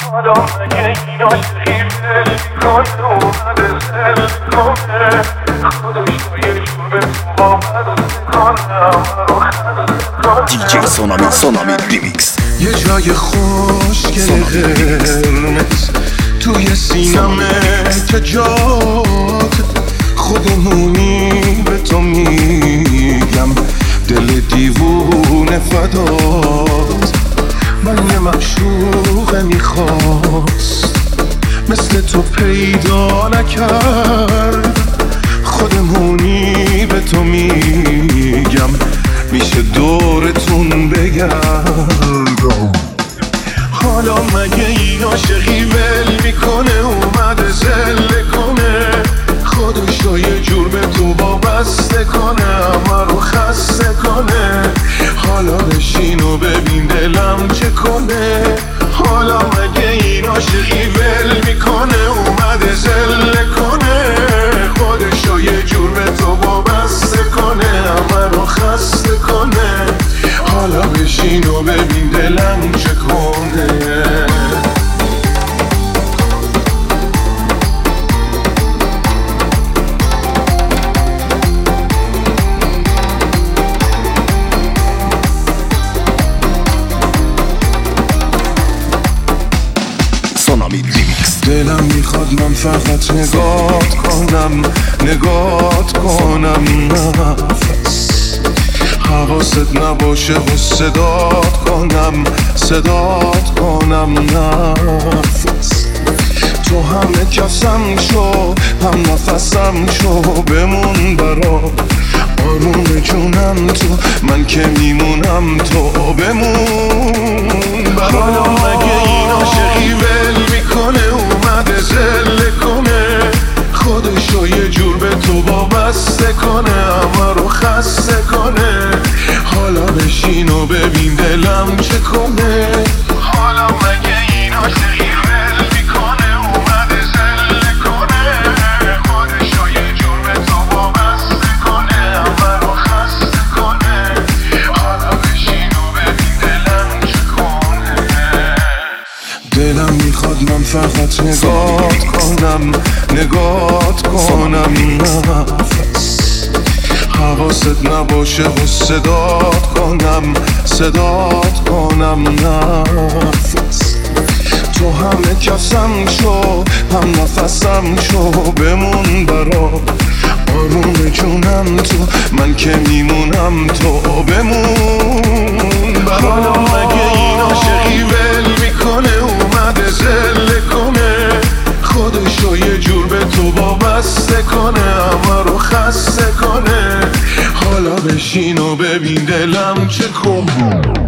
حالا مگه این عاشقی دل میکنه اومده دل میکنه خودش رو یه جور به تو وابسته کنم رو دیجی سونامی ریمیکس. یه جای خوشگل قرمز توی سینمه که جات خودمونی به تو میگم دل دیوونه فدات. من یه معشوق میخواست مثل تو پیدا نکرد خودمونی به تو میگم میشه دورتون بگردم. حالا مگه این عاشقی ول میکنه اومده زله کنه خودش رو یه جور به تو وابسته کنه همه رو خسته کنه. حالا بشین و ببین دلم چه کنه. حالا مگه این عاشقی ول میکنه اومده زله کنه خودش رو یه جور به تو وابسته کنه همه رو خسته کنه. حالا بشین و ببین دلم چه کنه. دلم میخواد من فقط نگات کنم نفس حواست نباشه و صدات کنم نفس. تو همه کسم شو هم نفسم شو بمون برام آروم جونم تو من که میمونم تو بمون برام. حالا مگه این عاشقی ول میکنه اومده زله کنه خودش رو یه جور به تو وابسته کنه همه رو خسته کنه. حالا بشین و ببین دلم چه کنه. حالا مگه این عاشقی ول میکنه اومده زله کنه خودش رو یه جور به تو وابسته کنه همه رو خسته کنه. حالا بشین و ببین دلم چه کنه. دلم میخواد من فقط نگات کنم نفس حواست نباشه و صدات کنم نفس. تو همه کسم شو هم نفسم شو بمون برام آروم جونم تو من که میمونم تو بمون برام. حالا مگه این عاشقی ول میکنه اومده زله کنه خودش رو یه جور به تو وابسته کنه همه رو خسته کنه. حالا بشین و ببین دلم چه کنه.